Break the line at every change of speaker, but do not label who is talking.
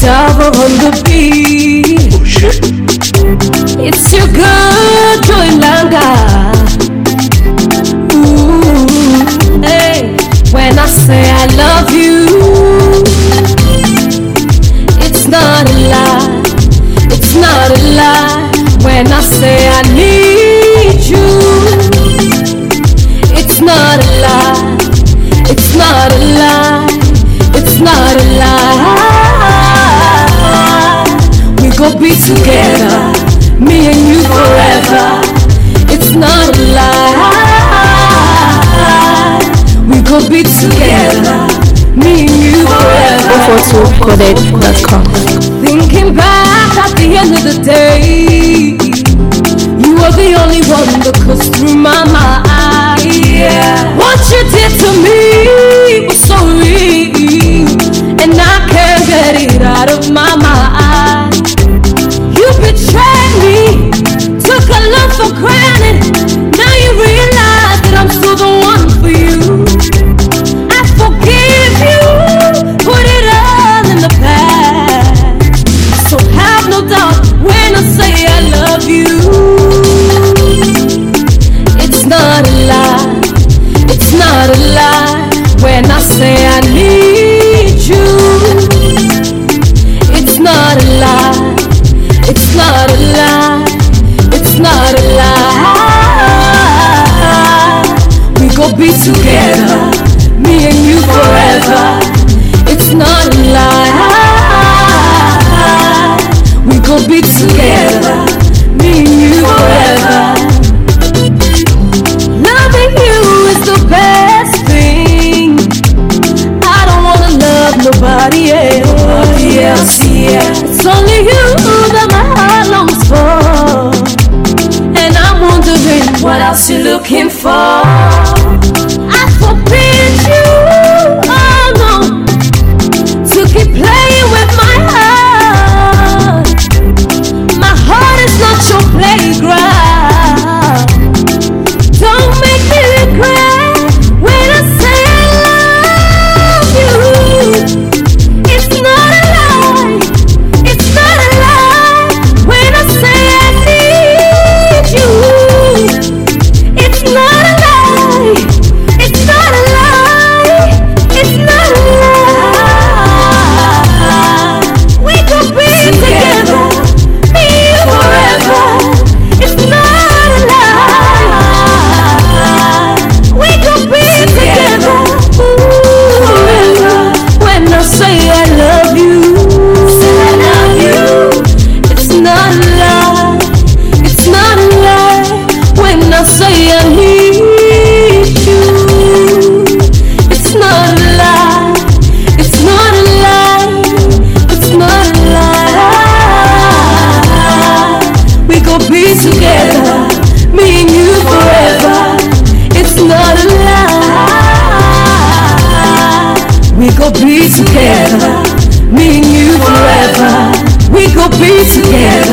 Java on the beat.
Oh shit.
It's your girl Joy Langa. Ooh, hey, when I say I love you, it's not a lie. It's not a lie. When I say I need you, it's not a lie. It's not a lie. It's not a lie. We gon' be together, me and you forever. It's not a lie. We gon' be together, me and you forever.
Photo-coded.com.
Thinking back at the end of the day, you were the only one that goes through my mind. Yeah. What you did to me was so real, and I can't get it out of my mind. You betrayed me, took a love for granted. Now you realize that I'm still the one for you. I forgive you, put it all in the past. So have no doubt when I say I love you. It's not a lie. It's not a lie. When I say I need you, it's not a lie. It's not a lie. It's not a lie. We gon' be together, me and you forever. It's not a lie. We gon' be together, me and you forever. Loving you is the best thing. I don't wanna love nobody else. Yeah. It's only you that my heart longs for, and I'm wondering what else you're looking for. I forbid you, oh no, to keep playing with my heart. My heart is not your playground. Don't make me regret when I say I love you. It's not a lie. It's not a lie when I say I need you. It's not a lie. It's not a lie. It's not a lie. We could be together, me and you forever. It's not a lie. We could be together forever. When I say I love you, it's not a lie. It's not a lie. When I say I need you, it's not a lie. It's not a lie. It's not a lie. We gon' be together, me and you forever. It's not a lie. We gon' be together, me and you forever. We gon' be together.